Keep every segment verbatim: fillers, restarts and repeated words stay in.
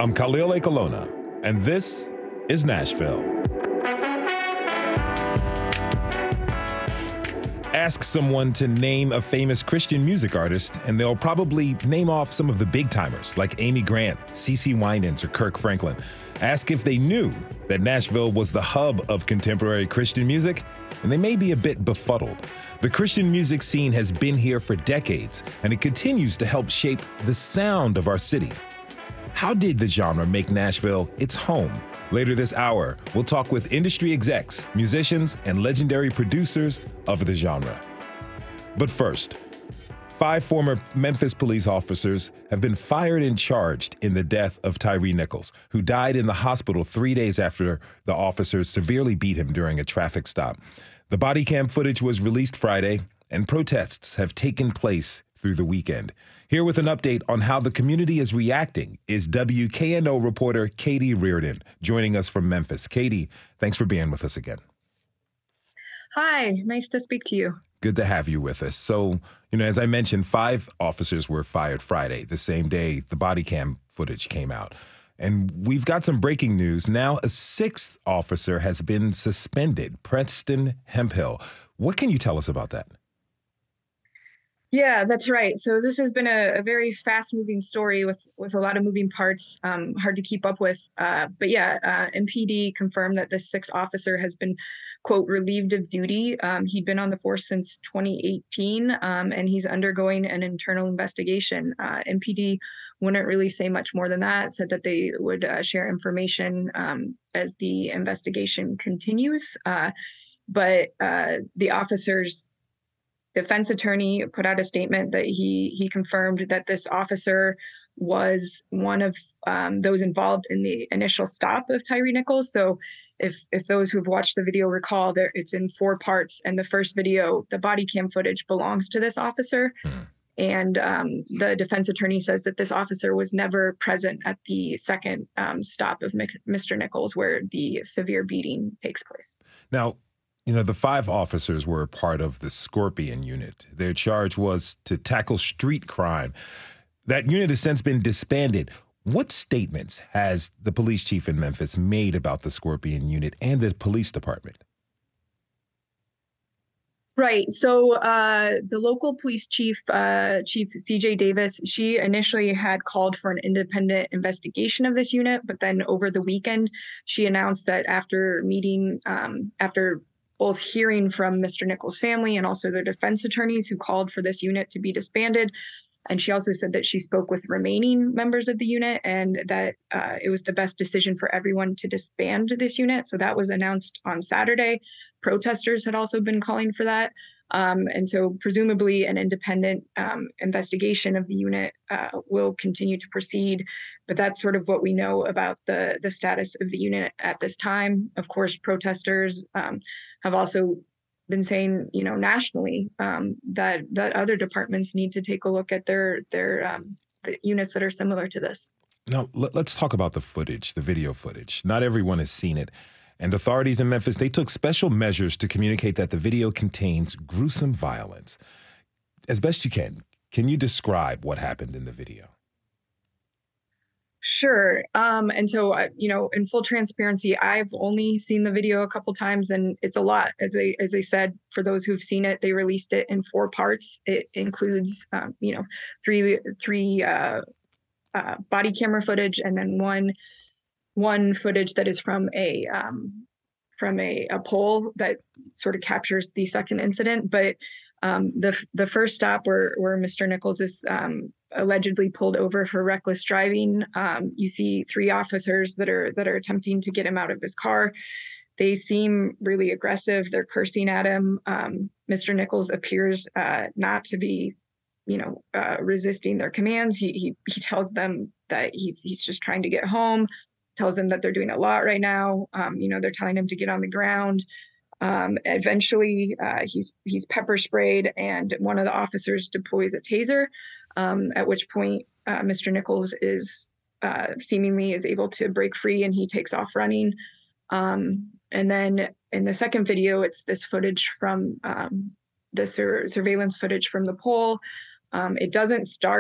I'm Khalil Ekulona, and this is Nashville. Ask someone to name a famous Christian music artist, and they'll probably name off some of the big timers like Amy Grant, CeCe Winans, or Kirk Franklin. Ask if they knew that Nashville was the hub of contemporary Christian music, and they may be a bit befuddled. The Christian music scene has been here for decades, and it continues to help shape the sound of our city. How did the genre make Nashville its home? Later this hour, we'll talk with industry execs, musicians, and legendary producers of the genre. But first, five former Memphis police officers have been fired and charged in the death of Tyre Nichols, who died in the hospital three days after the officers severely beat him during a traffic stop. The body cam footage was released Friday, and protests have taken place through the weekend. Here with an update on how the community is reacting is W K N O reporter Katie Reardon, joining us from Memphis. Katie, thanks for being with us again. Hi, nice to speak to you. Good to have you with us. So, you know, as I mentioned, five officers were fired Friday, the same day the body cam footage came out. And we've got some breaking news. Now a sixth officer has been suspended, Preston Hemphill. What can you tell us about that? Yeah, that's right. So this has been a, a very fast-moving story with, with a lot of moving parts, um, hard to keep up with. Uh, but yeah, uh, M P D confirmed that the sixth officer has been, quote, relieved of duty. Um, he'd been on the force since twenty eighteen, um, and he's undergoing an internal investigation. Uh, M P D wouldn't really say much more than that, said that they would uh, share information um, as the investigation continues. Uh, but uh, the officers defense attorney put out a statement that he he confirmed that this officer was one of um, those involved in the initial stop of Tyre Nichols. So if if those who've watched the video recall, there it's in four parts. And the first video, the body cam footage, belongs to this officer. Hmm. And um, the defense attorney says that this officer was never present at the second um, stop of Mister Nichols, where the severe beating takes place. Now, you know, the five officers were part of the Scorpion unit. Their charge was to tackle street crime. That unit has since been disbanded. What statements has the police chief in Memphis made about the Scorpion unit and the police department? Right. So uh, the local police chief, uh, Chief C J Davis, she initially had called for an independent investigation of this unit. But then over the weekend, she announced that after meeting, um, after both hearing from Mister Nichols' family and also their defense attorneys who called for this unit to be disbanded. And she also said that she spoke with remaining members of the unit and that uh, it was the best decision for everyone to disband this unit. So that was announced on Saturday. Protesters had also been calling for that. Um, and so presumably an independent um, investigation of the unit uh, will continue to proceed. But that's sort of what we know about the, the status of the unit at this time. Of course, protesters um, have also been saying, you know, nationally um, that that other departments need to take a look at their their um, the units that are similar to this. Now, let's talk about the footage, the video footage. Not everyone has seen it. And authorities in Memphis, they took special measures to communicate that the video contains gruesome violence. As best you can, can you describe what happened in the video? Sure. Um, and so, uh, you know, in full transparency, I've only seen the video a couple times, and it's a lot. As I as I said, for those who've seen it, they released it in four parts. It includes, um, you know, three three uh, uh, body camera footage, and then one one footage that is from a um, from a, a poll that sort of captures the second incident. But um, the the first stop where where Mister Nichols is um, allegedly pulled over for reckless driving. Um, you see three officers that are that are attempting to get him out of his car. They seem really aggressive. They're cursing at him. Um, Mister Nichols appears uh, not to be, you know, uh, resisting their commands. He, he he tells them that he's he's just trying to get home. Tells them that they're doing a lot right now. Um, you know, they're telling him to get on the ground. Um, eventually, uh, he's he's pepper sprayed, and one of the officers deploys a taser. Um, at which point, uh, Mister Nichols is uh, seemingly is able to break free, and he takes off running. Um, and then in the second video, it's this footage from um, the sur- surveillance footage from the poll. Um, it doesn't start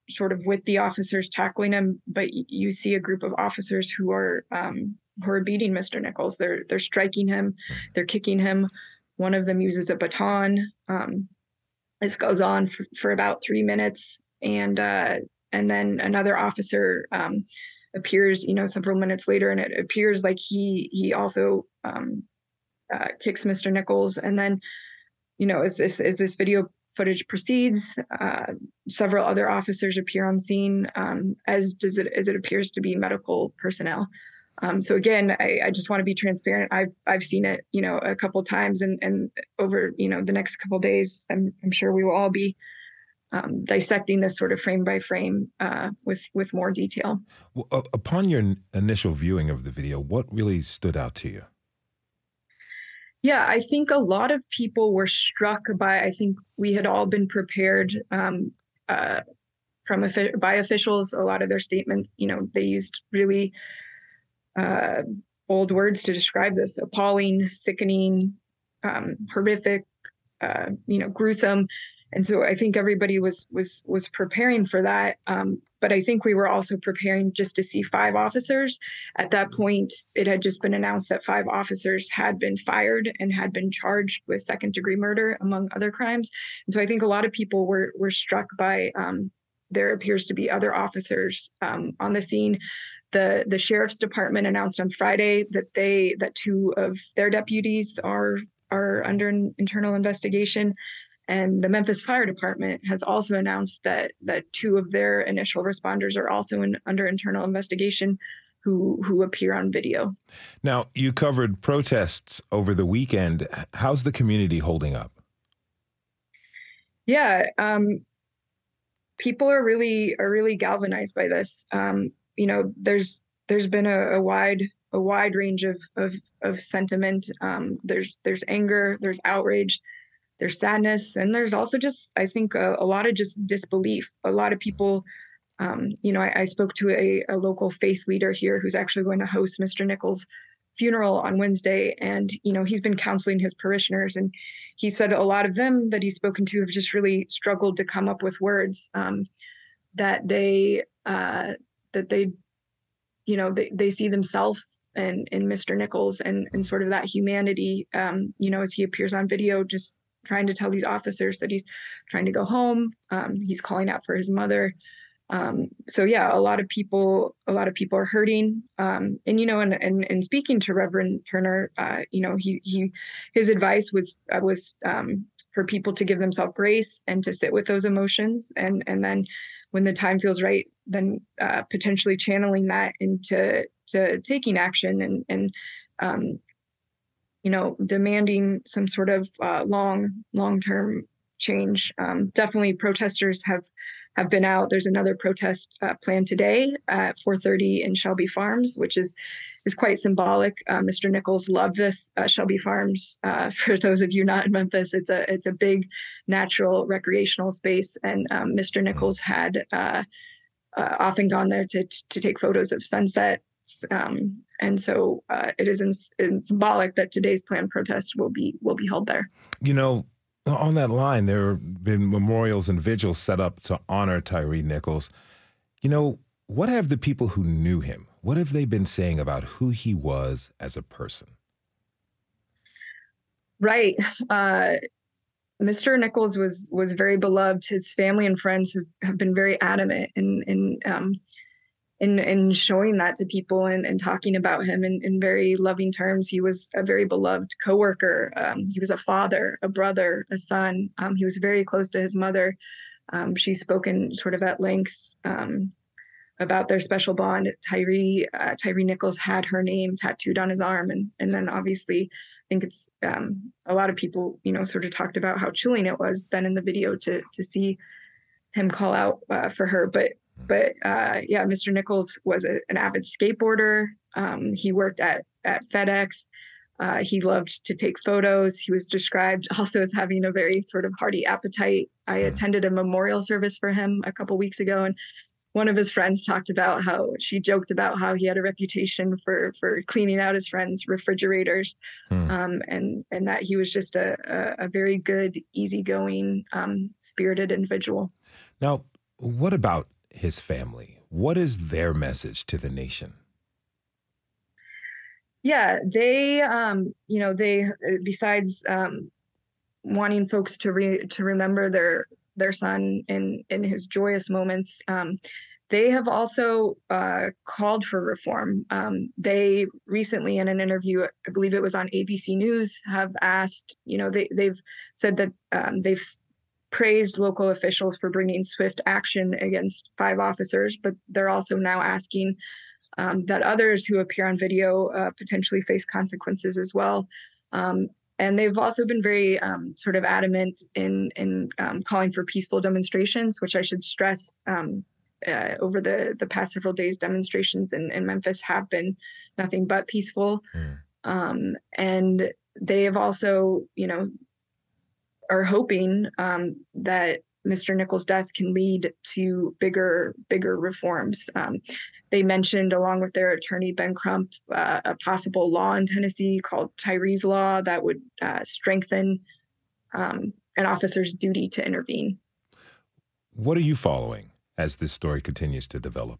sort of with the officers tackling him, but you see a group of officers who are um, who are beating Mister Nichols. They're they're striking him, they're kicking him. One of them uses a baton. Um, this goes on for, for about three minutes, and uh, and then another officer um, appears, you know, several minutes later, and it appears like he he also um, uh, kicks Mister Nichols. And then, you know, as this as this video footage proceeds, uh, several other officers appear on scene, um, as does it as it appears to be medical personnel. Um, so again, I, I just want to be transparent. I've I've seen it, you know, a couple times, and and over, you know, the next couple of days, I'm I'm sure we will all be um, dissecting this sort of frame by frame uh, with with more detail. Well, uh, upon your initial viewing of the video, what really stood out to you? Yeah, I think a lot of people were struck by, I think we had all been prepared um, uh, from by officials. A lot of their statements, you know, they used really uh, bold words to describe this: appalling, sickening, um, horrific, uh, you know, gruesome. And so I think everybody was was was preparing for that. Um, but I think we were also preparing just to see five officers. At that point, it had just been announced that five officers had been fired and had been charged with second degree murder, among other crimes. And so I think a lot of people were were struck by um, there appears to be other officers um, on the scene. The the sheriff's department announced on Friday that they that two of their deputies are are under an internal investigation. And the Memphis Fire Department has also announced that that two of their initial responders are also in, under internal investigation, who who appear on video. Now, you covered protests over the weekend. How's the community holding up? Yeah, um, people are really are really galvanized by this. Um, you know, there's there's been a, a wide a wide range of of, of sentiment. Um, there's there's anger, there's outrage, there's sadness, and there's also just, I think, a, a lot of just disbelief. A lot of people, um, you know, I, I spoke to a, a local faith leader here who's actually going to host Mister Nichols' funeral on Wednesday. And, you know, he's been counseling his parishioners, and he said a lot of them that he's spoken to have just really struggled to come up with words um, that they, uh, that they, you know, they, they see themselves in, in Mister Nichols and, and sort of that humanity, um, you know, as he appears on video, just trying to tell these officers that he's trying to go home. Um, he's calling out for his mother. Um, so yeah, a lot of people, a lot of people are hurting. Um, and, you know, and, and, and speaking to Reverend Turner, uh, you know, he, he, his advice was, uh, was, um, for people to give themselves grace and to sit with those emotions. And, and then when the time feels right, then, uh, potentially channeling that into, to taking action and, and, um, you know, demanding some sort of uh, long, long-term change. Um, definitely protesters have have been out. There's another protest uh, planned today at four thirty in Shelby Farms, which is is quite symbolic. Uh, Mister Nichols loved this uh, Shelby Farms. Uh, for those of you not in Memphis, it's a it's a big natural recreational space, and um, Mister Nichols had uh, uh, often gone there to to take photos of sunset. Um, and so uh, it is in, in symbolic that today's planned protest will be will be held there. You know, on that line, there have been memorials and vigils set up to honor Tyre Nichols. You know, what have the people who knew him, what have they been saying about who he was as a person? Right. Uh, Mister Nichols was was very beloved. His family and friends have, have been very adamant in in um, in, in showing that to people and, and talking about him in, in very loving terms. He was a very beloved coworker. Um, he was a father, a brother, a son. Um, he was very close to his mother. Um, she's spoken sort of at length um, about their special bond. Tyre, uh, Tyre Nichols had her name tattooed on his arm. And, and then obviously, I think it's um, a lot of people, you know, sort of talked about how chilling it was then in the video to to see him call out uh, for her. But But uh, yeah, Mister Nichols was a, an avid skateboarder. Um, he worked at, at FedEx. Uh, he loved to take photos. He was described also as having a very sort of hearty appetite. I attended a memorial service for him a couple weeks ago, and one of his friends talked about how she joked about how he had a reputation for for cleaning out his friends' refrigerators, hmm. um, and and that he was just a, a, a very good, easygoing, um, spirited individual. Now, what about his family. What is their message to the nation? Yeah, they, um, you know, they, besides um, wanting folks to re- to remember their their son in in his joyous moments, um, they have also uh, called for reform. Um, they recently, in an interview, I believe it was on A B C News, have asked, you know, they they've said that um, they've praised local officials for bringing swift action against five officers, but they're also now asking Um, that others who appear on video uh, potentially face consequences as well. Um, and they've also been very um, sort of adamant in in um, calling for peaceful demonstrations, which I should stress um, uh, over the, the past several days, demonstrations in, in Memphis have been nothing but peaceful. Mm. Um, and they have also, you know, are hoping um, that Mister Nichols' death can lead to bigger, bigger reforms. Um, they mentioned, along with their attorney, Ben Crump, uh, a possible law in Tennessee called Tyree's Law that would uh, strengthen um, an officer's duty to intervene. What are you following as this story continues to develop?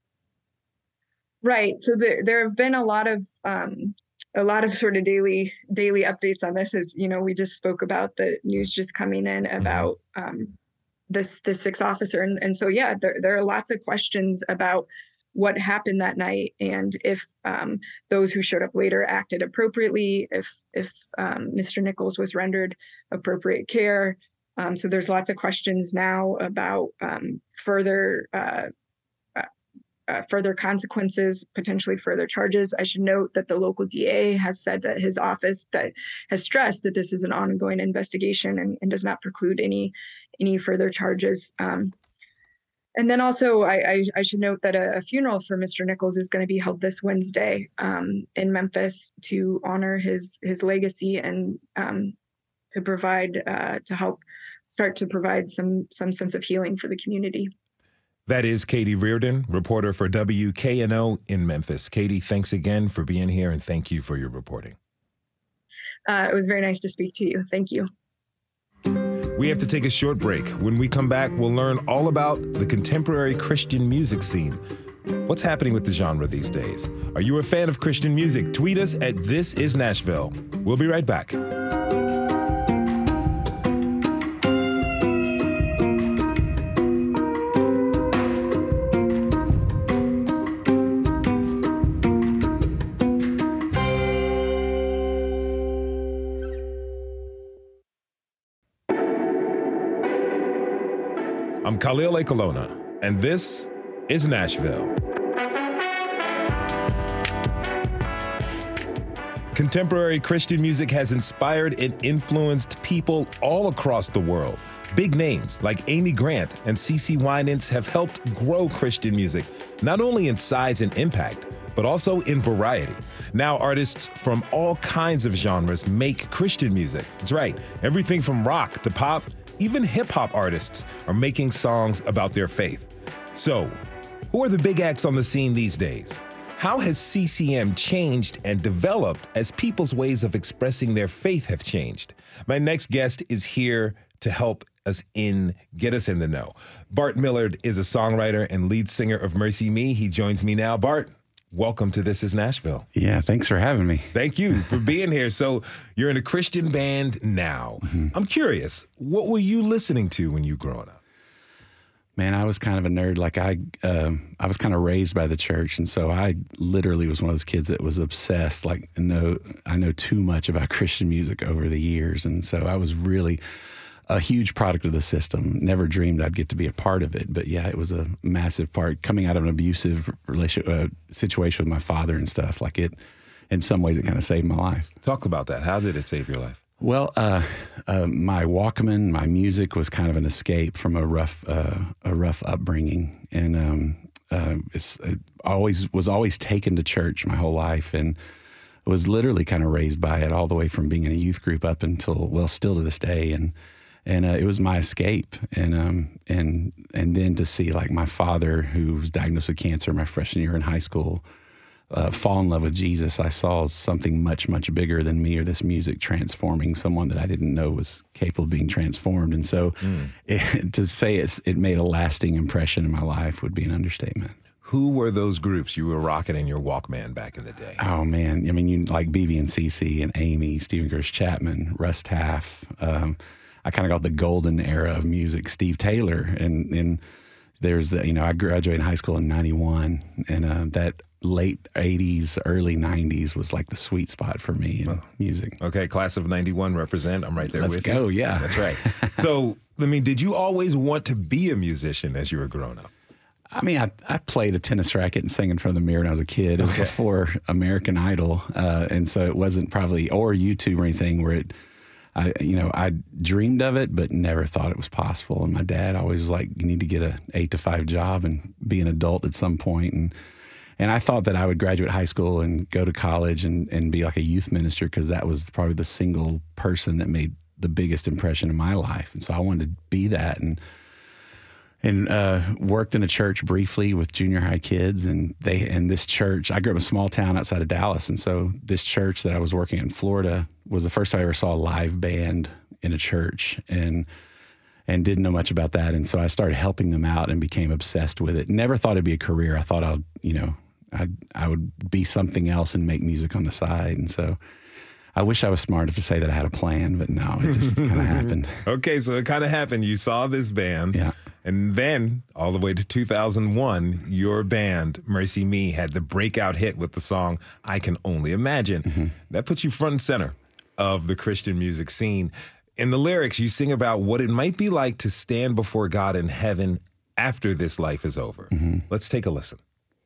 Right. So there, there have been a lot of um, a lot of sort of daily daily updates on this. As you know, we just spoke about the news just coming in about mm-hmm. um, this this sixth officer, and and so yeah, there there are lots of questions about what happened that night, and if um, those who showed up later acted appropriately, if if um, Mister Nichols was rendered appropriate care. Um, so there's lots of questions now about um, further uh, uh, uh, further consequences, potentially further charges. I should note that the local D A has said that his office that has stressed that this is an ongoing investigation and, and does not preclude any any further charges. Um, And then also, I, I, I should note that a, a funeral for Mister Nichols is going to be held this Wednesday um, in Memphis to honor his his legacy and um, to provide uh, to help start to provide some some sense of healing for the community. That is Katie Reardon, reporter for W K N O in Memphis. Katie, thanks again for being here, and thank you for your reporting. Uh, it was very nice to speak to you. Thank you. We have to take a short break. When we come back, we'll learn all about the contemporary Christian music scene. What's happening with the genre these days? Are you a fan of Christian music? Tweet us at This Is Nashville. We'll be right back. I'm Khalil Ekulona, and this is Nashville. Contemporary Christian music has inspired and influenced people all across the world. Big names like Amy Grant and CeCe Winans have helped grow Christian music, not only in size and impact, but also in variety. Now artists from all kinds of genres make Christian music. That's right, everything from rock to pop. Even hip-hop artists are making songs about their faith. So, who are the big acts on the scene these days? How has C C M changed and developed as people's ways of expressing their faith have changed? My next guest is here to help us in, get us in the know. Bart Millard is a songwriter and lead singer of Mercy Me. He joins me now. Bart, welcome to This Is Nashville. Yeah, thanks for having me. Thank you for being here. So you're in a Christian band now. Mm-hmm. I'm curious, what were you listening to when you were growing up? Man, I was kind of a nerd. Like I, uh, I was kind of raised by the church, and so I literally was one of those kids that was obsessed. Like, know I know too much about Christian music over the years, and so I was really a huge product of the system. Never dreamed I'd get to be a part of it, but yeah, it was a massive part. Coming out of an abusive relationship uh, situation with my father and stuff, like it, in some ways, it kind of saved my life. Talk about that. How did it save your life? Well, uh, uh, my Walkman, my music was kind of an escape from a rough, uh, a rough upbringing, and um, uh, it's it always was always taken to church my whole life, and was literally kind of raised by it all the way from being in a youth group up until, well, still to this day, and and uh, it was my escape, and um and and then to see like my father, who was diagnosed with cancer my freshman year in high school, uh, fall in love with Jesus, I saw something much, much bigger than me or this music transforming someone that I didn't know was capable of being transformed. And so mm. it, to say it's, it made a lasting impression in my life would be an understatement. Who were those groups you were rocking in your Walkman back in the day? Oh, man. I mean, you like B B and C C and Amy, Stephen Curtis Chapman, Russ Taff. Um, I kind of got the golden era of music, Steve Taylor. And, and there's the, you know, I graduated high school in ninety-one, and uh, that late eighties, early nineties was like the sweet spot for me in oh. music. Okay, class of ninety-one represent. I'm right there Let's with go, you. Let's go, yeah. That's right. So, I mean, did you always want to be a musician as you were growing up? I mean, I, I played a tennis racket and sang in front of the mirror when I was a kid. It was okay. before American Idol, uh, and so it wasn't probably, or YouTube or anything where it, I, you know, I dreamed of it, but never thought it was possible. And my dad always was like, you need to get an eight to five job and be an adult at some point. And and I thought that I would graduate high school and go to college and, and be like a youth minister, because that was probably the single person that made the biggest impression in my life. And so I wanted to be that. And And uh, worked in a church briefly with junior high kids, and they and this church. I grew up in a small town outside of Dallas, and so this church that I was working at in Florida was the first time I ever saw a live band in a church, and and didn't know much about that. And so I started helping them out and became obsessed with it. Never thought it'd be a career. I thought I'd you know I I would be something else and make music on the side. And so I wish I was smart enough to say that I had a plan, but no, it just kind of happened. Okay, so it kind of happened. You saw this band. Yeah. And then, all the way to two thousand one, your band, Mercy Me, had the breakout hit with the song, I Can Only Imagine. Mm-hmm. That puts you front and center of the Christian music scene. In the lyrics, you sing about what it might be like to stand before God in heaven after this life is over. Mm-hmm. Let's take a listen.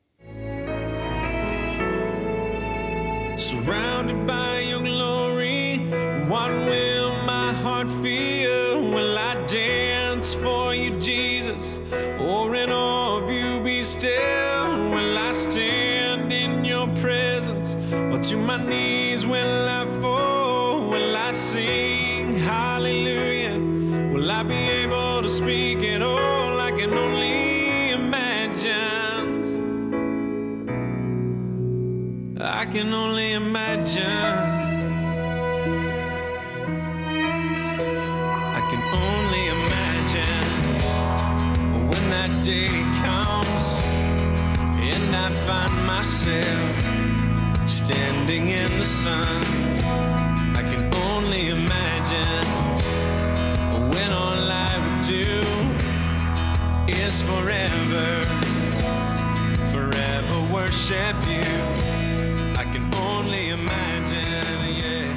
Surrounded by your glory, what will my heart feel? Will I dance for you, Jesus, or in awe of you be still? Will I stand in your presence, or to my knees will I fall? Will I sing hallelujah? Will I be able to speak at all? I can only imagine. I can only imagine. I can only imagine when that day comes and I find myself standing in the sun. I can only imagine when all I would do is forever, forever worship you. I can only imagine, yeah.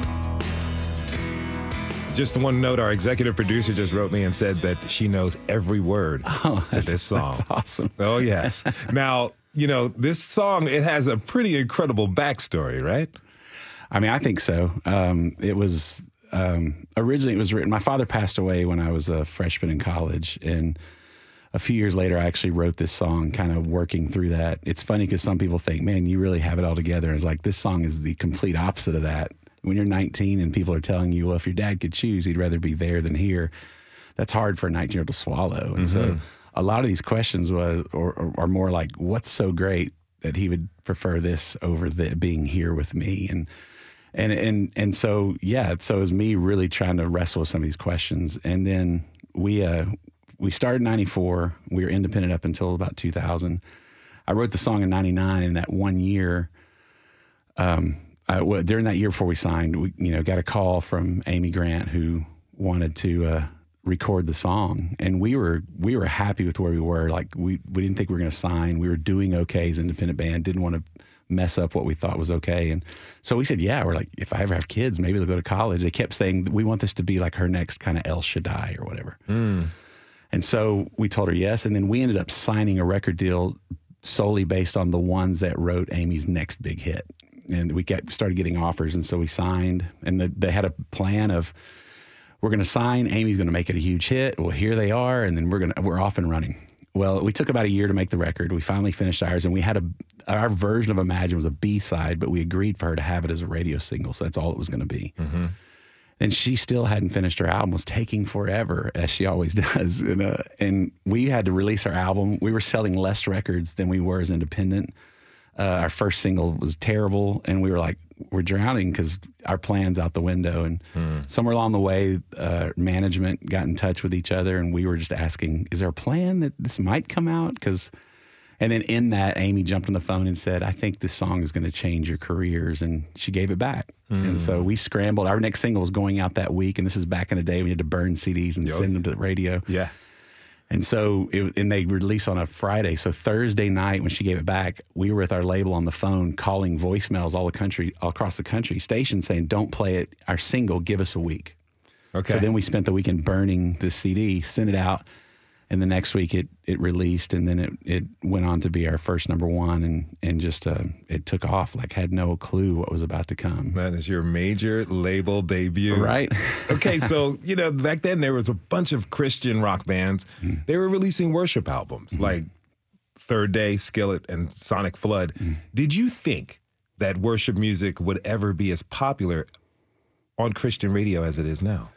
Just one note, our executive producer just wrote me and said that she knows every word oh, to this song. That's awesome. Oh, yes. Now, you know, this song, it has a pretty incredible backstory, right? I mean, I think so. Um, it was, um, originally it was written, my father passed away when I was a freshman in college, and a few years later, I actually wrote this song kind of working through that. It's funny because some people think, man, you really have it all together. And it's like, this song is the complete opposite of that. When you're nineteen and people are telling you, well, if your dad could choose, he'd rather be there than here. That's hard for a nineteen-year-old to swallow. And mm-hmm. so a lot of these questions was, or, or, are more like, what's so great that he would prefer this over the, being here with me? And and and and so, yeah, so it was me really trying to wrestle with some of these questions. And then we uh, we started in ninety-four. We were independent up until about two thousand. I wrote the song in ninety-nine, and that one year, um, I, well, during that year before we signed, we you know got a call from Amy Grant, who wanted to uh, record the song, and we were we were happy with where we were. Like we we didn't think we were going to sign. We were doing okay as an independent band. Didn't want to mess up what we thought was okay, and so we said, yeah. We're like, if I ever have kids, maybe they'll go to college. They kept saying, we want this to be like her next kind of El Shaddai or whatever. Mm. And so we told her yes, and then we ended up signing a record deal solely based on the ones that wrote Amy's next big hit. And we get, started getting offers, and so we signed, and the, they had a plan of, we're going to sign, Amy's going to make it a huge hit. Well, here they are, and then we're going to we're off and running. Well, we took about a year to make the record. We finally finished ours, and we had a our version of Imagine was a B-side, but we agreed for her to have it as a radio single, so that's all it was going to be. Mm-hmm. And she still hadn't finished her album, was taking forever, as she always does. And, uh, and we had to release our album. We were selling less records than we were as independent. Uh, our first single was terrible, and we were like, we're drowning because our plan's out the window. And mm. somewhere along the way, uh, management got in touch with each other, and we were just asking, is there a plan that this might come out? Because, and then in that, Amy jumped on the phone and said, I think this song is going to change your careers. And she gave it back. Mm. And so we scrambled. Our next single was going out that week, and this is back in the day we had to burn C Ds and Yo. send them to the radio. Yeah. And so, it, and they released on a Friday. So Thursday night, when she gave it back, we were with our label on the phone, calling voicemails all the country, all across the country, stations saying, "Don't play it. Our single, give us a week." Okay. So then we spent the weekend burning the C D, sent it out, and the next week it it released, and then it it went on to be our first number one, and and just uh, it took off. Like had no clue what was about to come. That is your major label debut, right? Okay, so you know back then there was a bunch of Christian rock bands. Mm. They were releasing worship albums mm. like Third Day, Skillet, and Sonic Flood. Mm. Did you think that worship music would ever be as popular on Christian radio as it is now?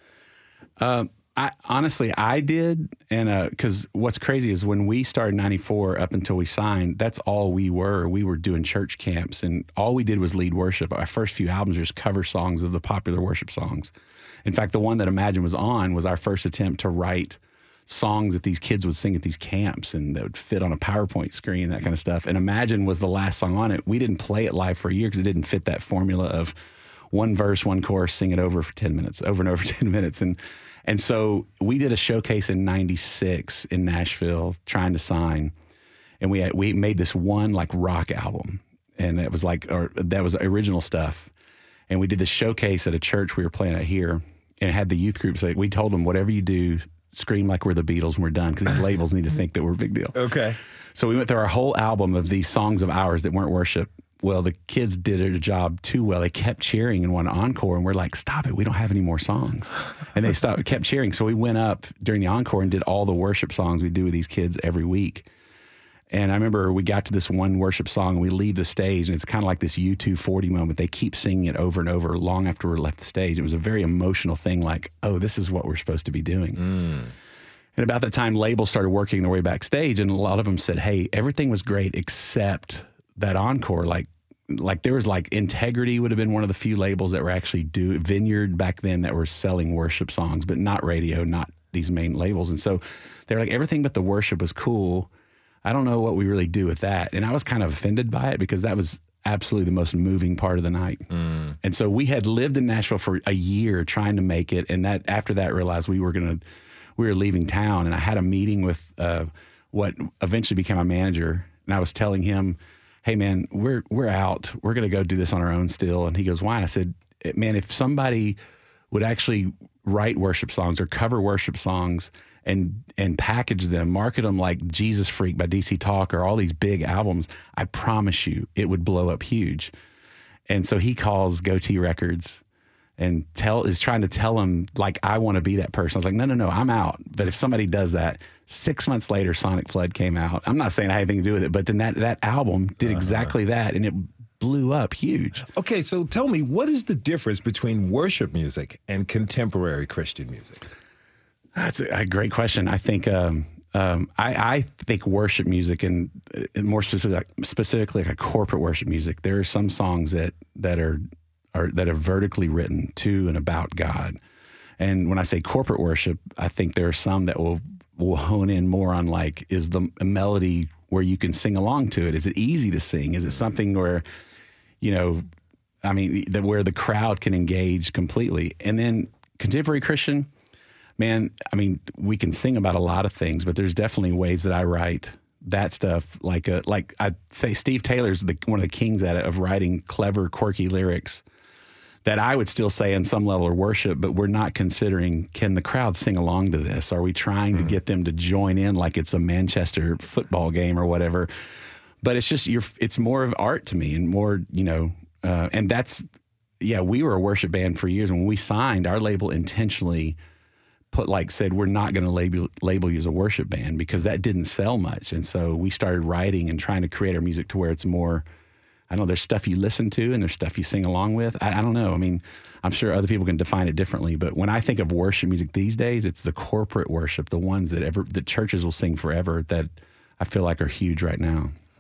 Um. I, honestly, I did, and because uh, what's crazy is when we started ninety-four up until we signed, that's all we were. We were doing church camps, and all we did was lead worship. Our first few albums were just cover songs of the popular worship songs. In fact, the one that Imagine was on was our first attempt to write songs that these kids would sing at these camps, and that would fit on a PowerPoint screen, that kind of stuff. And Imagine was the last song on it. We didn't play it live for a year because it didn't fit that formula of one verse, one chorus, sing it over for ten minutes, over and over ten minutes. And And so we did a showcase in ninety-six in Nashville trying to sign. And we had, we made this one like rock album. And it was like, or that was original stuff. And we did this showcase at a church we were playing at here. And it had the youth group say, we told them, whatever you do, scream like we're the Beatles and we're done. Because these labels need to think that we're a big deal. Okay. So we went through our whole album of these songs of ours that weren't worship. Well, the kids did their job too well. They kept cheering and wanted encore, and we're like, stop it, we don't have any more songs. And they stopped, kept cheering. So we went up during the encore and did all the worship songs we do with these kids every week. And I remember we got to this one worship song, and we leave the stage, and it's kind of like this U two forty moment. They keep singing it over and over long after we left the stage. It was a very emotional thing, like, oh, this is what we're supposed to be doing. Mm. And about that time, labels started working their way backstage, and a lot of them said, hey, everything was great except that encore. Like, like there was like Integrity would have been one of the few labels that were actually do Vineyard back then that were selling worship songs, but not radio, not these main labels. And so they're like, everything but the worship was cool. I don't know what we really do with that. And I was kind of offended by it because that was absolutely the most moving part of the night. Mm. And so we had lived in Nashville for a year trying to make it. And that after that realized we were going to, we were leaving town. And I had a meeting with uh, what eventually became my manager. And I was telling him, hey man, we're, we're out. We're going to go do this on our own still. And he goes, why? And I said, man, if somebody would actually write worship songs or cover worship songs and and package them, market them like Jesus Freak by D C Talk or all these big albums, I promise you it would blow up huge. And so he calls Goatee Records and tell is trying to tell him, like, I want to be that person. I was like, no, no, no, I'm out. But if somebody does that, six months later, Sonic Flood came out. I'm not saying I had anything to do with it, but then that, that album did exactly uh-huh. that, and it blew up huge. Okay, so tell me, what is the difference between worship music and contemporary Christian music? That's a, a great question. I think um, um, I, I think worship music, and uh, more specific, specifically like a corporate worship music, there are some songs that that are are that are vertically written to and about God. And when I say corporate worship, I think there are some that will will hone in more on, like, is the melody where you can sing along to it? Is it easy to sing? Is it something where, you know, I mean, that where the crowd can engage completely? And then contemporary Christian, man, I mean, we can sing about a lot of things, but there's definitely ways that I write that stuff. Like, a, like I'd say Steve Taylor's the, one of the kings at it, of writing clever, quirky lyrics that I would still say in some level are worship, but we're not considering, can the crowd sing along to this? Are we trying mm-hmm. to get them to join in like it's a Manchester football game or whatever? But it's just, you're, it's more of art to me, and more, you know, uh, and that's, yeah, we were a worship band for years. And when we signed, our label intentionally put, like, said, we're not going to label, label you as a worship band, because that didn't sell much. And so we started writing and trying to create our music to where it's more, I don't know, there's stuff you listen to and there's stuff you sing along with. I, I don't know. I mean, I'm sure other people can define it differently, but when I think of worship music these days, it's the corporate worship, the ones that ever, the churches will sing forever, that I feel like are huge right now.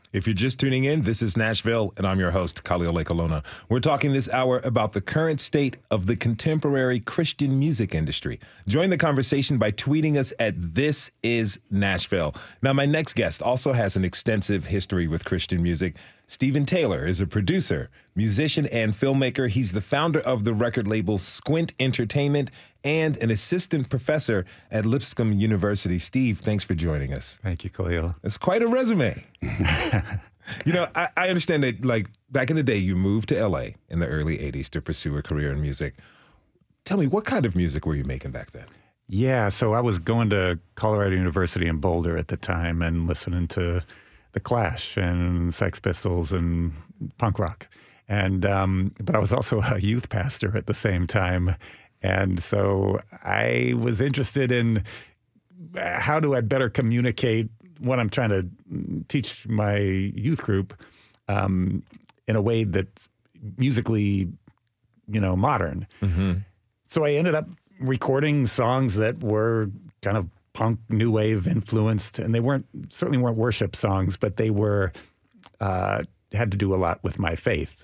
If you're just tuning in, this is Nashville, and I'm your host, Khalil Lekalona. We're talking this hour about the current state of the contemporary Christian music industry. Join the conversation by tweeting us at This Is Nashville. Now, my next guest also has an extensive history with Christian music. Stephen Taylor is a producer, musician, and filmmaker. He's the founder of the record label Squint Entertainment and an assistant professor at Lipscomb University. Steve, thanks for joining us. Thank you, Khalil. It's quite a resume. You know, I, I understand that, like, back in the day, you moved to L A in the early eighties to pursue a career in music. Tell me, what kind of music were you making back then? Yeah, so I was going to Colorado University in Boulder at the time and listening to The Clash and Sex Pistols and punk rock. And um, but I was also a youth pastor at the same time. And so I was interested in how do I better communicate what I'm trying to teach my youth group um, in a way that's musically, you know, modern. Mm-hmm. So I ended up recording songs that were kind of punk, new wave influenced, and they weren't certainly weren't worship songs, but they were uh, had to do a lot with my faith.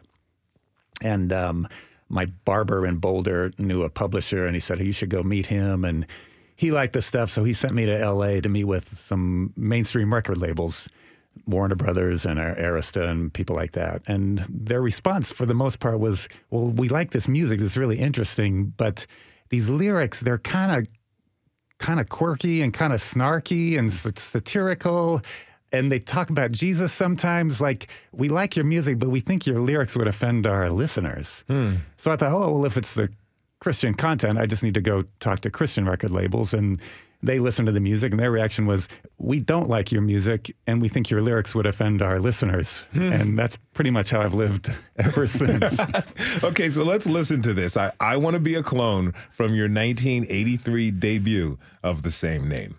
And um, my barber in Boulder knew a publisher, and he said, hey, you should go meet him. And he liked the stuff, so he sent me to L A to meet with some mainstream record labels, Warner Brothers and Arista and people like that. And their response, for the most part, was, well, we like this music. It's really interesting, but these lyrics, they're kind of kind of quirky and kind of snarky and satirical. And they talk about Jesus sometimes. Like, we like your music, but we think your lyrics would offend our listeners. Hmm. So I thought, oh, well, if it's the Christian content, I just need to go talk to Christian record labels. And they listened to the music, and their reaction was, we don't like your music, and we think your lyrics would offend our listeners. Hmm. And that's pretty much how I've lived ever since. Okay, so let's listen to this. I, I Want to Be a Clone from your nineteen eighty-three debut of the same name.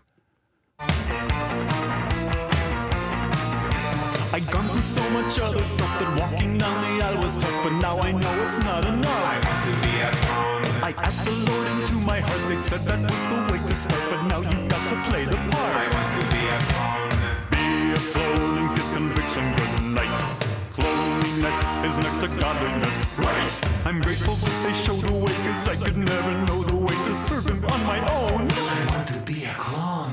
I'd gone through so much other stuff that walking down the aisle was tough, but now I know it's not enough. I want to be a clone. I asked the Lord into my heart, they said that was the way to start, but now you've got to play the part. I want to be a clone. Be a clone and kiss conviction goodnight. Cloniness is next to godliness, right? I'm grateful that they showed the way, cause I could never know the way to serve him on my own. I want to be a clone.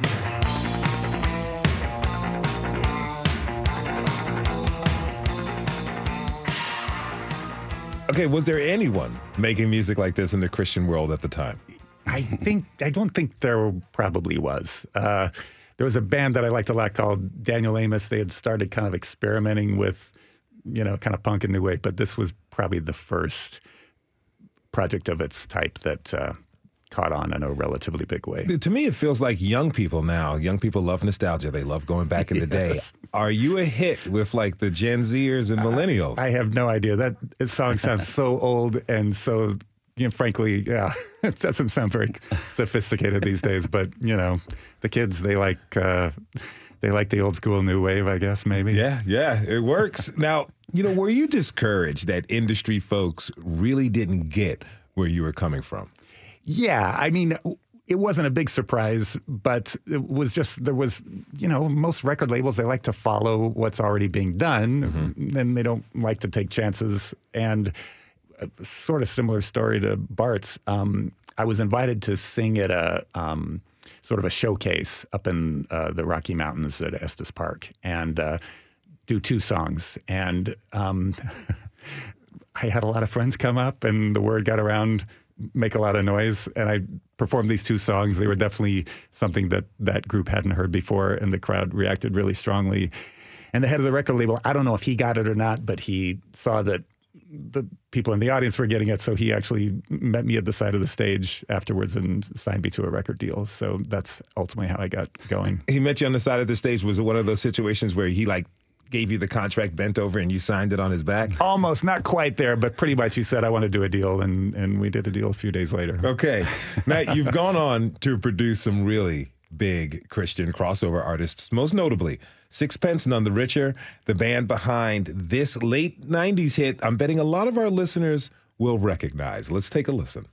Okay, was there anyone making music like this in the Christian world at the time? I think I don't think there probably was. Uh, there was a band that I liked a lot called Daniel Amos. They had started kind of experimenting with, you know, kind of punk and new wave, but this was probably the first project of its type that uh, caught on in a relatively big way. To me, it feels like young people now, young people love nostalgia. They love going back in the yes. day. Are you a hit with like the Gen Zers and millennials? I, I have no idea. That song sounds so old and so, you know, frankly, yeah, it doesn't sound very sophisticated these days. But, you know, the kids, they like uh, they like the old school new wave, I guess, maybe. Yeah, yeah, it works. Now, you know, were you discouraged that industry folks really didn't get where you were coming from? Yeah, I mean, it wasn't a big surprise, but it was just, there was, you know, most record labels, they like to follow what's already being done, mm-hmm. and they don't like to take chances. And a sort of similar story to Bart's, um, I was invited to sing at a um, sort of a showcase up in uh, the Rocky Mountains at Estes Park and uh, do two songs. And um, I had a lot of friends come up, and the word got around, make a lot of noise, and I performed these two songs. They were definitely something that that group hadn't heard before, and the crowd reacted really strongly. And the head of the record label, I don't know if he got it or not, but he saw that the people in the audience were getting it, so he actually met me at the side of the stage afterwards and signed me to a record deal. So that's ultimately how I got going. He met you on the side of the stage. Was it one of those situations where he like gave you the contract bent over and you signed it on his back? Almost, not quite there, but pretty much he said, I want to do a deal, and, and we did a deal a few days later. Okay. Now, you've gone on to produce some really big Christian crossover artists, most notably Sixpence None the Richer, the band behind this late nineties hit I'm betting a lot of our listeners will recognize. Let's take a listen.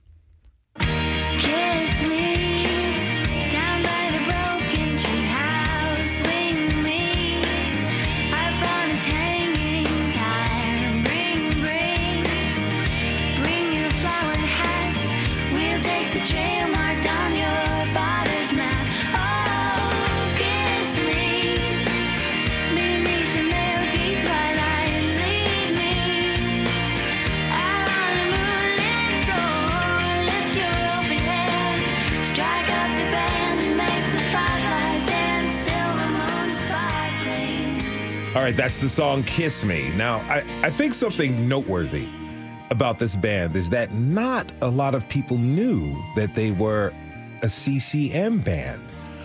Down by the broken tree house, swing me. I promise All right, that's the song Kiss Me. Now, I, I think something noteworthy about this band is that not a lot of people knew that they were a C C M band.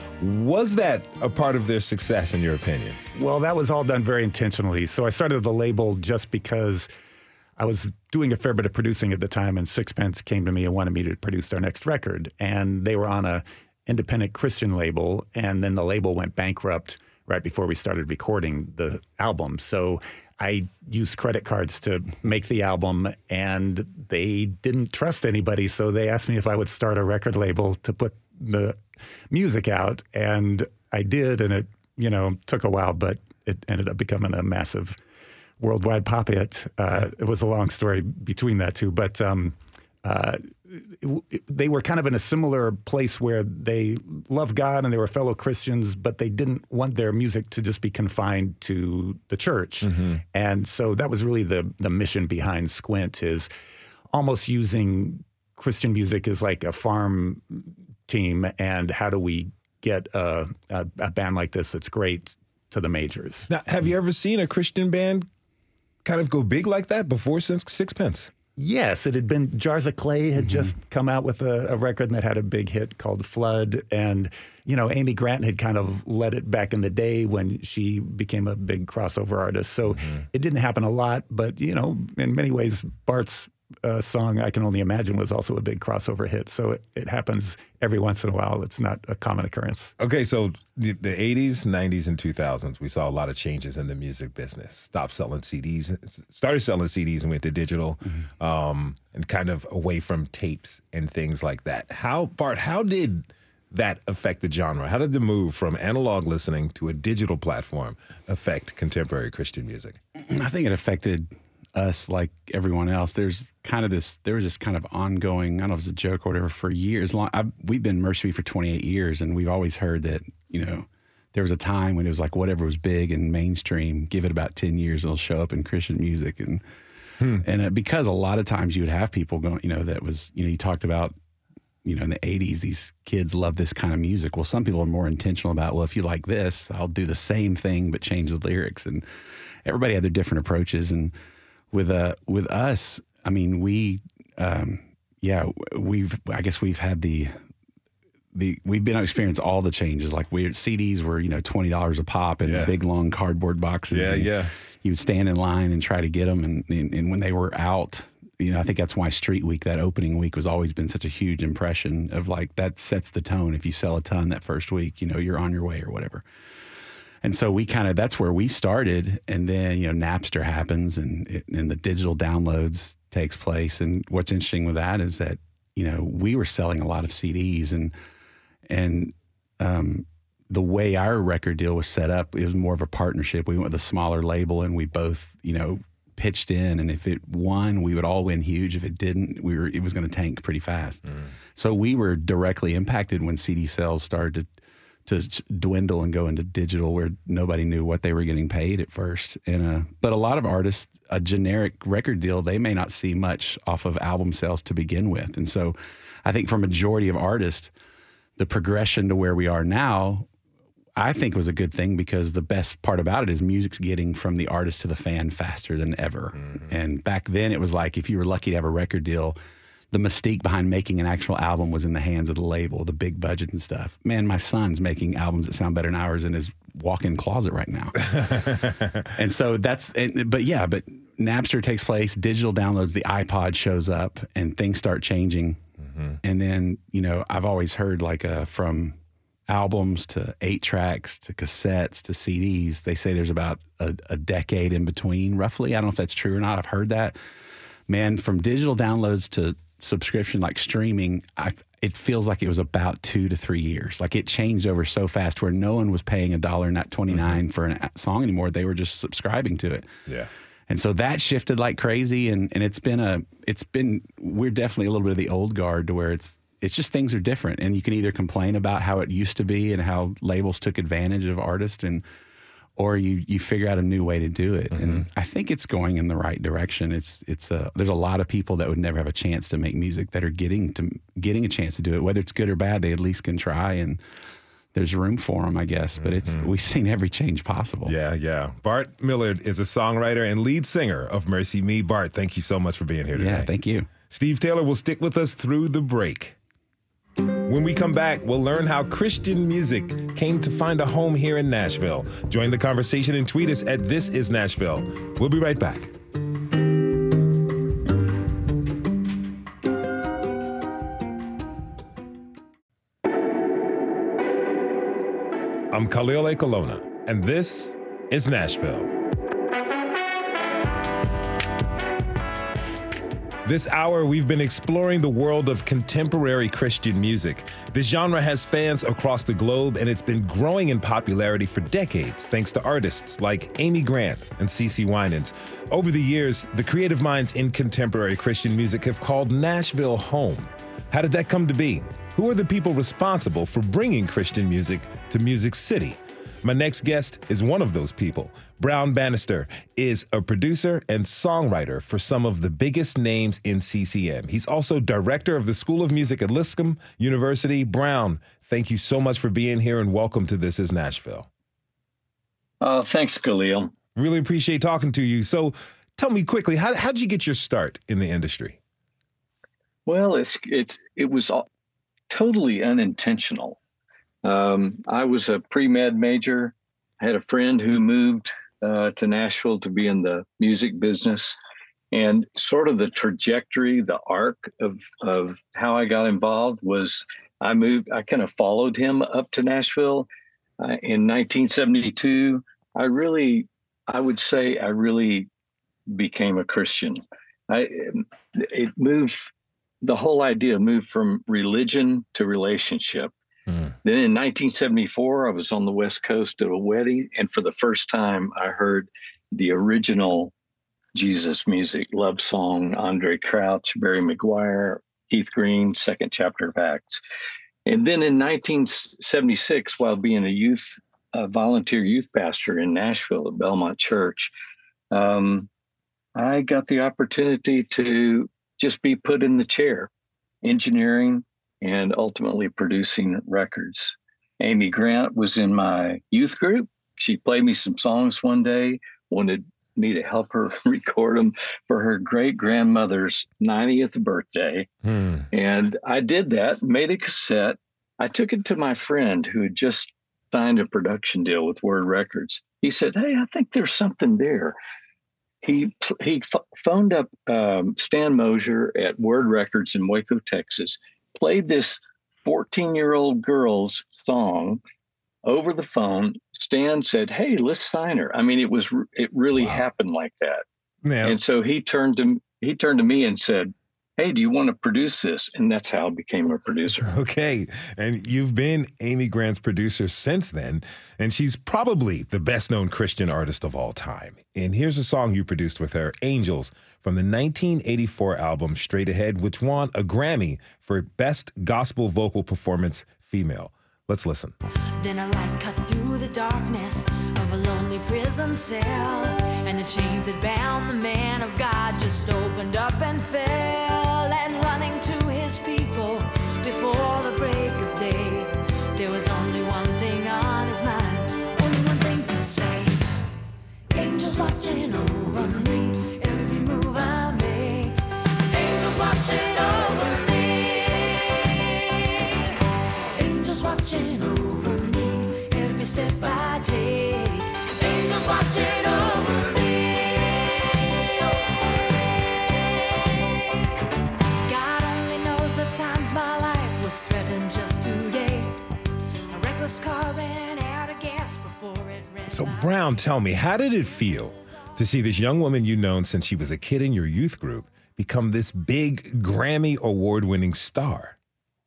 Was that a part of their success, in your opinion? Well, that was all done very intentionally. So I started the label just because I was doing a fair bit of producing at the time, and Sixpence came to me and wanted me to produce their next record. And they were on a independent Christian label, and then the label went bankrupt right before we started recording the album. So I used credit cards to make the album, and they didn't trust anybody, so they asked me if I would start a record label to put the music out, and I did, and it, you know, took a while, but it ended up becoming a massive worldwide pop hit. Uh, it was a long story between that two, but um, uh, it, it, they were kind of in a similar place where they loved God and they were fellow Christians, but they didn't want their music to just be confined to the church. Mm-hmm. And so that was really the the mission behind Squint, is almost using Christian music as like a farm team, and how do we get a, a, a band like this that's great to the majors. Now, have you ever seen a Christian band kind of go big like that before since Sixpence? Yes, it had been, Jars of Clay had mm-hmm. just come out with a, a record that had a big hit called Flood. And, you know, Amy Grant had kind of led it back in the day when she became a big crossover artist. So mm-hmm. it didn't happen a lot, but, you know, in many ways, Bart's uh, song, I Can Only Imagine, was also a big crossover hit. So it, it happens every once in a while. It's not a common occurrence. Okay, so the, the eighties, nineties, and two thousands, we saw a lot of changes in the music business. Stopped selling C Ds, started selling C Ds and went to digital, mm-hmm. um, and kind of away from tapes and things like that. How, Bart, how did that affect the genre? How did the move from analog listening to a digital platform affect contemporary Christian music? I think it affected us like everyone else. There's kind of this, there was this kind of ongoing, I don't know if it's a joke or whatever, for years. Long, I've, we've been Mercy for twenty-eight years, and we've always heard that, you know, there was a time when it was like whatever was big and mainstream, give it about ten years, it'll show up in Christian music. And hmm. and uh, because a lot of times you would have people going, you know, that was, you know, you talked about, you know, in the eighties, these kids love this kind of music. Well, some people are more intentional about, well, if you like this, I'll do the same thing but change the lyrics. And everybody had their different approaches. And With uh with us, I mean, we, um, yeah, we've, I guess we've had the, the we've been experiencing all the changes. Like we C Ds were, you know, twenty dollars a pop in yeah. big long cardboard boxes. Yeah, yeah. You would stand in line and try to get them, and, and and when they were out, you know, I think that's why Street Week, that opening week, was always been such a huge impression of like that sets the tone. If you sell a ton that first week, you know, you're on your way or whatever. And so we kind of, that's where we started. And then, you know, Napster happens, and it, and the digital downloads takes place. And what's interesting with that is that, you know, we were selling a lot of C Ds, and, and, um, the way our record deal was set up, it was more of a partnership. We went with a smaller label, and we both, you know, pitched in, and if it won, we would all win huge. If it didn't, we were, it was going to tank pretty fast. Mm. So we were directly impacted when C D sales started to, to dwindle and go into digital, where nobody knew what they were getting paid at first. And uh, but a lot of artists, a generic record deal, they may not see much off of album sales to begin with. And so I think for majority of artists, the progression to where we are now, I think was a good thing, because the best part about it is music's getting from the artist to the fan faster than ever. Mm-hmm. And back then it was like, if you were lucky to have a record deal, the mystique behind making an actual album was in the hands of the label, the big budget and stuff. Man, my son's making albums that sound better than ours in his walk-in closet right now. And so that's, and, but yeah, but Napster takes place, digital downloads, the iPod shows up, and things start changing. Mm-hmm. And then, you know, I've always heard like uh, from albums to eight tracks to cassettes to C Ds, they say there's about a, a decade in between, roughly. I don't know if that's true or not. I've heard that. Man, from digital downloads to subscription, like streaming, I, it feels like it was about two to three years. Like it changed over so fast, where no one was paying a dollar not twenty-nine mm-hmm. for a song anymore. They were just subscribing to it. Yeah. And so that shifted like crazy, and, and it's been a it's been we're definitely a little bit of the old guard, to where it's it's just things are different, and you can either complain about how it used to be and how labels took advantage of artists, and or you you figure out a new way to do it. Mm-hmm. And I think it's going in the right direction. It's it's a, there's a lot of people that would never have a chance to make music that are getting to getting a chance to do it. Whether it's good or bad, they at least can try. And there's room for them, I guess. But it's Mm-hmm. we've seen every change possible. Yeah, yeah. Bart Millard is a songwriter and lead singer of Mercy Me. Bart, thank you so much for being here today. Yeah, thank you. Steve Taylor will stick with us through the break. When we come back, we'll learn how Christian music came to find a home here in Nashville. Join the conversation and tweet us at This Is Nashville. We'll be right back. I'm Khalil Ekulona, and this is Nashville. This hour, we've been exploring the world of contemporary Christian music. This genre has fans across the globe, and it's been growing in popularity for decades, thanks to artists like Amy Grant and CeCe Winans. Over the years, the creative minds in contemporary Christian music have called Nashville home. How did that come to be? Who are the people responsible for bringing Christian music to Music City? My next guest is one of those people. Brown Bannister is a producer and songwriter for some of the biggest names in C C M. He's also director of the School of Music at Lipscomb University. Brown, thank you so much for being here and welcome to This Is Nashville. Uh, thanks, Khalil. Really appreciate talking to you. So tell me quickly, how how'd you get your start in the industry? Well, it's it's it was all, totally unintentional. Um, I was a pre-med major. I had a friend who moved uh, to Nashville to be in the music business, and sort of the trajectory, the arc of of how I got involved was I moved. I kind of followed him up to Nashville uh, in nineteen seventy-two. I really, I would say, I really became a Christian. I it moved. The whole idea moved from religion to relationship. Mm. Then in nineteen seventy-four, I was on the West Coast at a wedding, and for the first time, I heard the original Jesus music, Love Song, Andre Crouch, Barry McGuire, Keith Green, Second Chapter of Acts. And then in nineteen seventy-six, while being a youth, a volunteer youth pastor in Nashville at Belmont Church, um, I got the opportunity to just be put in the chair, engineering and ultimately producing records. Amy Grant was in my youth group. She played me some songs one day, wanted me to help her record them for her great grandmother's ninetieth birthday. Hmm. And I did that, made a cassette. I took it to my friend who had just signed a production deal with Word Records. He said, "Hey, I think there's something there." He he phoned up um, Stan Mosier at Word Records in Waco, Texas, played this fourteen-year-old girl's song over the phone. Stan said, "Hey, let's sign her." I mean, it was it really wow. happened like that. Yeah. And so he turned to he turned to me and said, "Hey, do you want to produce this?" And that's how I became a producer. Okay. And you've been Amy Grant's producer since then, and she's probably the best-known Christian artist of all time. And here's a song you produced with her, Angels, from the nineteen eighty-four album Straight Ahead, which won a Grammy for Best Gospel Vocal Performance Female. Let's listen. Then a light cut through the darkness of a lonely prison cell, and the chains that bound the man of God just opened up and fell. And running to his people before the break of day, there was only one thing on his mind, only one thing to say. Angels watching over me, every move I make. Angels watching over me. Angels watching over me, every step I take. Angels watching over me. God only knows the times my life was threatened just today. A reckless car ran out of gas before it ran. So Brown, tell me, how did it feel to see this young woman you've known since she was a kid in your youth group become this big Grammy award-winning star?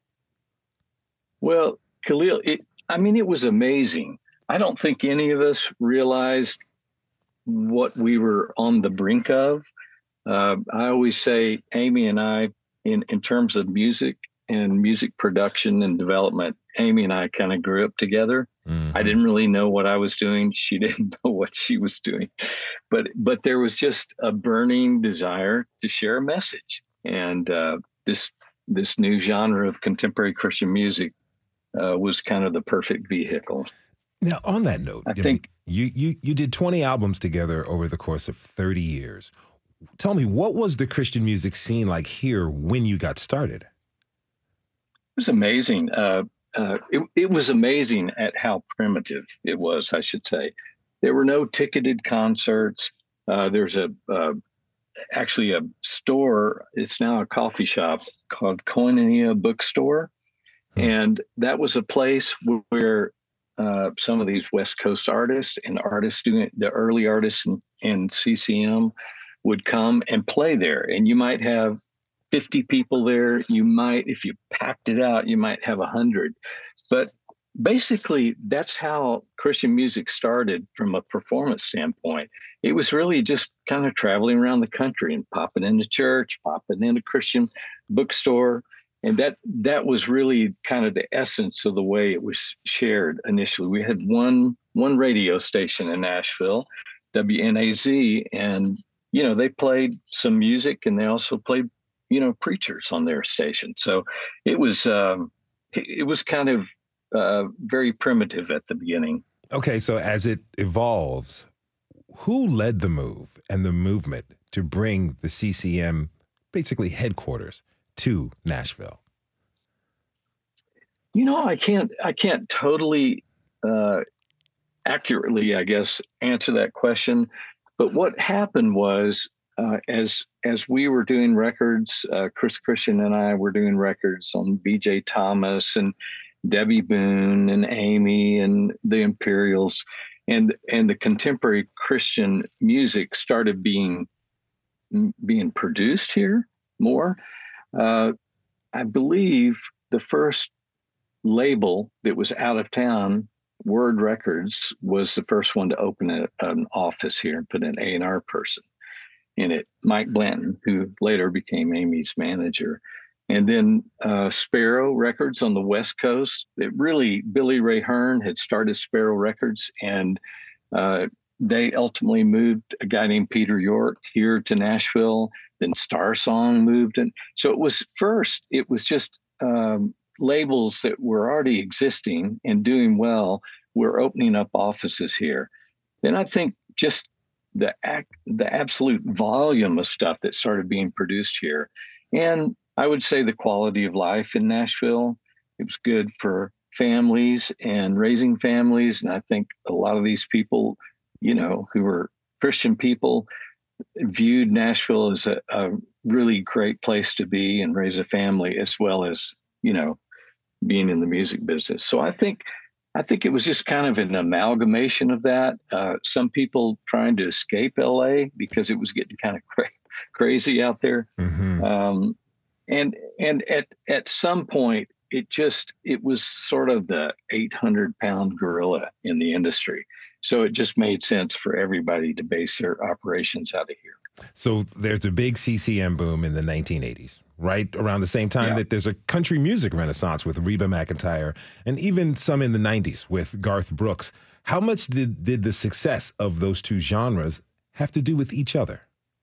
Well, Khalil, it, I mean, it was amazing. I don't think any of us realized what we were on the brink of. Uh, I always say Amy and I, in, in terms of music and music production and development, Amy and I kind of grew up together. Mm-hmm. I didn't really know what I was doing. She didn't know what she was doing. But but there was just a burning desire to share a message. And uh, this this new genre of contemporary Christian music uh, was kind of the perfect vehicle. Now, on that note, I you think you, you you did twenty albums together over the course of thirty years. Tell me, what was the Christian music scene like here when you got started? It was amazing. Uh, uh, it, it was amazing at how primitive it was, I should say. There were no ticketed concerts. Uh, there's a uh, actually a store. It's now a coffee shop called Koinonia Bookstore. Hmm. And that was a place where uh, some of these West Coast artists and artists doing the early artists in, in C C M would come and play there. And you might have fifty people there. You might, if you packed it out, you might have one hundred. But basically, that's how Christian music started from a performance standpoint. It was really just kind of traveling around the country and popping into church, popping into Christian bookstore. And that that was really kind of the essence of the way it was shared initially. We had one one radio station in Nashville, W N A Z, and you know, they played some music and they also played, you know, preachers on their station. So it was um, it was kind of uh, very primitive at the beginning. Okay, so as it evolves, who led the move and the movement to bring the C C M basically headquarters to Nashville? You know, I can't I can't totally uh, accurately, I guess, answer that question. But what happened was, uh, as as we were doing records, uh, Chris Christian and I were doing records on B J Thomas and Debbie Boone and Amy and the Imperials, and and the contemporary Christian music started being being produced here more. Uh, I believe the first label that was out of town, Word Records, was the first one to open a, an office here and put an A and R person in it, Mike Blanton, who later became Amy's manager. And then uh, Sparrow Records on the West Coast. It really, Billy Ray Hearn had started Sparrow Records, and uh, they ultimately moved a guy named Peter York here to Nashville. Then Star Song moved. And so it was first, it was just um, labels that were already existing and doing well were opening up offices here. Then I think just the act, the absolute volume of stuff that started being produced here. And I would say the quality of life in Nashville, it was good for families and raising families. And I think a lot of these people, you know, who were Christian people, viewed Nashville as a, a really great place to be and raise a family, as well as, you know, being in the music business. So I think I think it was just kind of an amalgamation of that. Uh, some people trying to escape L A because it was getting kind of cra- crazy out there. Mm-hmm. Um, and and at at some point, it just it was sort of the eight hundred pound gorilla in the industry. So it just made sense for everybody to base their operations out of here. So there's a big C C M boom in the nineteen eighties, right around the same time yeah. that there's a country music renaissance with Reba McEntire, and even some in the nineties with Garth Brooks. How much did, did the success of those two genres have to do with each other?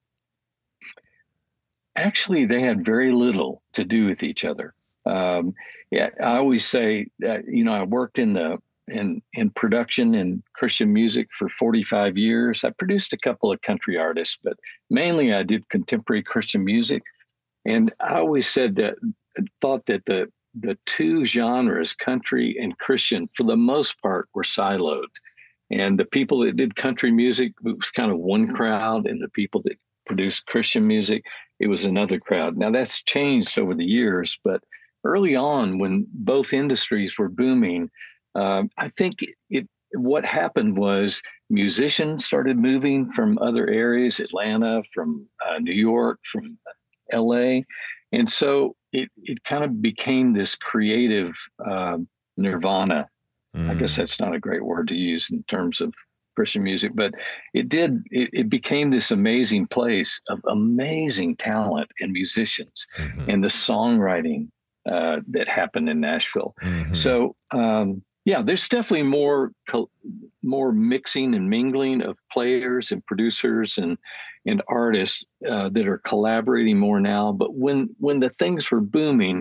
Actually, they had very little to do with each other. Um, yeah, I always say that, you know, I worked in the in in production and Christian music for forty-five years. I produced a couple of country artists, but mainly I did contemporary Christian music. And I always said that, thought that the the two genres, country and Christian, for the most part, were siloed. And the people that did country music, it was kind of one crowd, and the people that produced Christian music, it was another crowd. Now that's changed over the years, but early on, when both industries were booming, Um, I think it, it. What happened was musicians started moving from other areas, Atlanta, from uh, New York, from L A, and so it it kind of became this creative uh, nirvana. Mm. I guess that's not a great word to use in terms of Christian music, but it did. It, it became this amazing place of amazing talent and musicians, mm-hmm. and the songwriting uh, that happened in Nashville. Mm-hmm. So. Um, Yeah, there's definitely more more mixing and mingling of players and producers and and artists uh, that are collaborating more now. But when when the things were booming,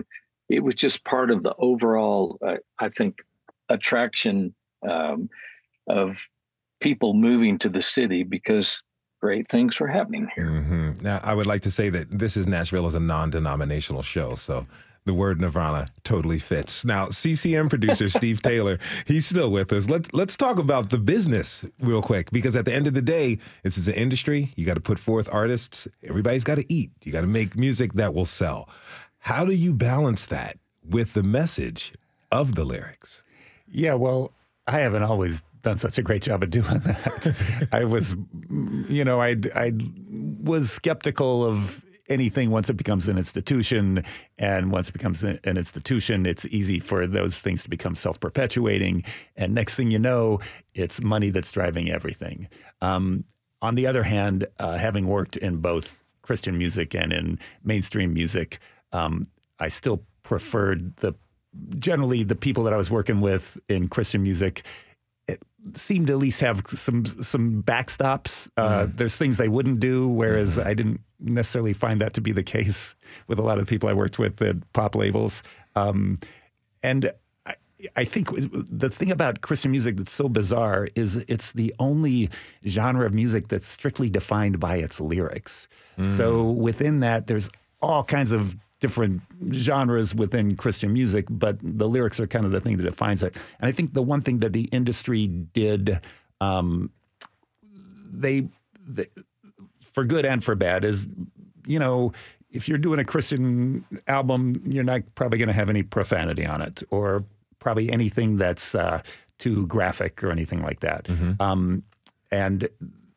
it was just part of the overall, uh, I think, attraction um, of people moving to the city because great things were happening here. Mm-hmm. Now, I would like to say that This Is Nashville is a non-denominational show, so the word Nirvana totally fits. Now, C C M producer Steve Taylor, he's still with us. Let's let's talk about the business real quick, because at the end of the day, this is an industry. You got to put forth artists. Everybody's got to eat. You got to make music that will sell. How do you balance that with the message of the lyrics? Yeah, well, I haven't always done such a great job of doing that. I was, you know, I I was skeptical of anything once it becomes an institution, and once it becomes an institution, it's easy for those things to become self-perpetuating. And next thing you know, it's money that's driving everything. Um, on the other hand, uh, having worked in both Christian music and in mainstream music, um, I still preferred the generally the people that I was working with in Christian music. It seemed to at least have some some backstops. Uh, mm. There's things they wouldn't do, whereas mm-hmm. I didn't necessarily find that to be the case with a lot of the people I worked with at pop labels. Um, and I, I think the thing about Christian music that's so bizarre is it's the only genre of music that's strictly defined by its lyrics. Mm. So within that, there's all kinds of different genres within Christian music, but the lyrics are kind of the thing that defines it. And I think the one thing that the industry did, um, they, they, for good and for bad, is, you know, if you're doing a Christian album, you're not probably going to have any profanity on it, or probably anything that's uh, too graphic or anything like that. Mm-hmm. Um, and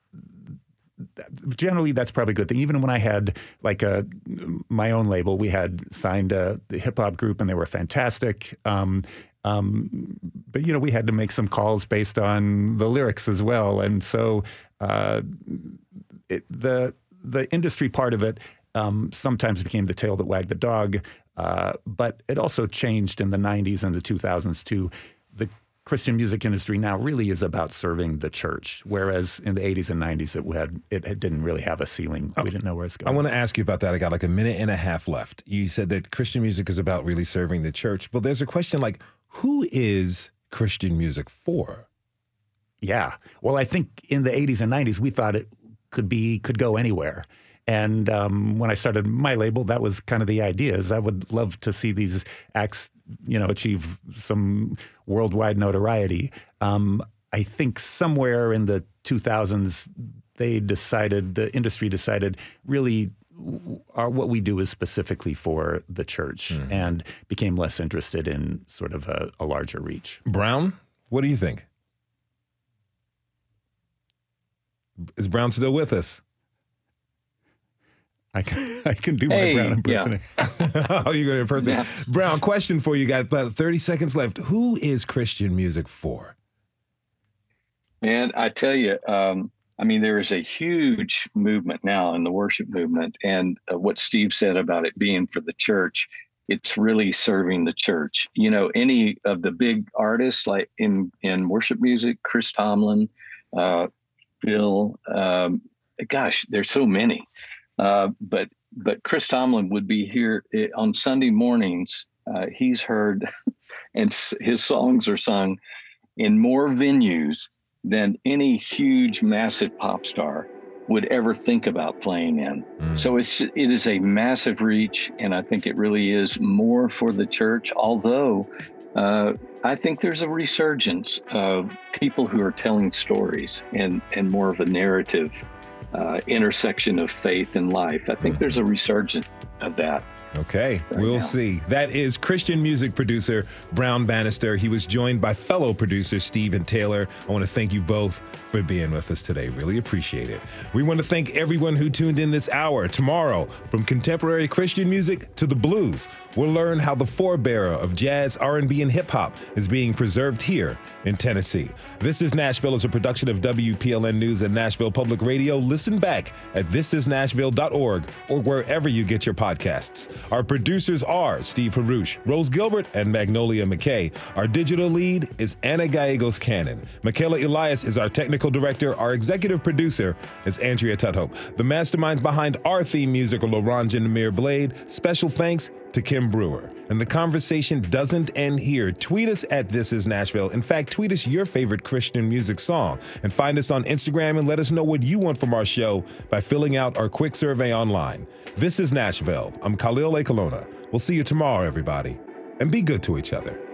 generally, that's probably a good thing. Even when I had like a my own label, we had signed a the hip hop group, and they were fantastic. Um, um, but you know, we had to make some calls based on the lyrics as well, and so uh, it, the the industry part of it um, sometimes became the tail that wagged the dog. Uh, but it also changed in the nineties and the two thousands too. The Christian music industry now really is about serving the church, whereas in the eighties and nineties it had it, it didn't really have a ceiling. We didn't know where it's going. I want to ask you about that. I got like a minute and a half left. You said that Christian music is about really serving the church, but there's a question like, who is Christian music for? Yeah. Well, I think in the eighties and nineties we thought it could be could go anywhere. And um, when I started my label, that was kind of the idea, is I would love to see these acts, you know, achieve some worldwide notoriety. Um, I think somewhere in the two thousands, they decided, the industry decided, really our, what we do is specifically for the church, mm-hmm. and became less interested in sort of a, a larger reach. Brown, what do you think? Is Brown still with us? I can, I can do hey, my Brown impersonation. Yeah. Oh, you're going to impersonate. Yeah. Brown, question for you. Got about thirty seconds left. Who is Christian music for? And I tell you, um, I mean, there is a huge movement now in the worship movement. And uh, what Steve said about it being for the church, it's really serving the church. You know, any of the big artists like in, in worship music, Chris Tomlin, uh, Phil, um, gosh, there's so many. Uh, but but Chris Tomlin would be here on Sunday mornings. Uh, he's heard, and his songs are sung in more venues than any huge, massive pop star would ever think about playing in. Mm. So it's it is a massive reach, and I think it really is more for the church. Although uh, I think there's a resurgence of people who are telling stories and and more of a narrative. Uh, intersection of faith and life. I think mm-hmm. there's a resurgence of that. Okay, right we'll now. see. That is Christian music producer Brown Bannister. He was joined by fellow producers Steve and Taylor. I want to thank you both for being with us today. Really appreciate it. We want to thank everyone who tuned in this hour. Tomorrow, from contemporary Christian music to the blues, we'll learn how the forebearer of jazz, R and B, and hip hop is being preserved here in Tennessee. This is Nashville is a production of W P L N News and Nashville Public Radio. Listen back at this is nashville dot org or wherever you get your podcasts. Our producers are Steve Harouche, Rose Gilbert, and Magnolia McKay. Our digital lead is Anna Gallegos Cannon. Michaela Elias is our technical director. Our executive producer is Andrea Tudhope. The masterminds behind our theme music are Laurent Janamir Blade. Special thanks to Kim Brewer. And the conversation doesn't end here. Tweet us at This Is Nashville. In fact, tweet us your favorite Christian music song and find us on Instagram and let us know what you want from our show by filling out our quick survey online. This is Nashville. I'm Khalil A. Colonna. We'll see you tomorrow, everybody. And be good to each other.